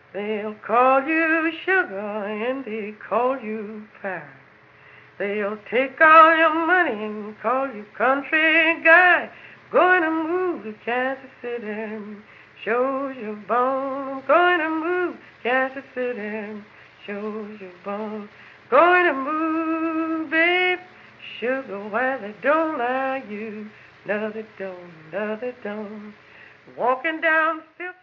They'll call you sugar and they call you pie. They'll take all your money and call you country guy. Going to move to Kansas City, shows your bone. Going to move to Kansas City, shows your bone. Going to move, babe, sugar, why they don't like you. No, they don't, no, they don't. Walking down 5th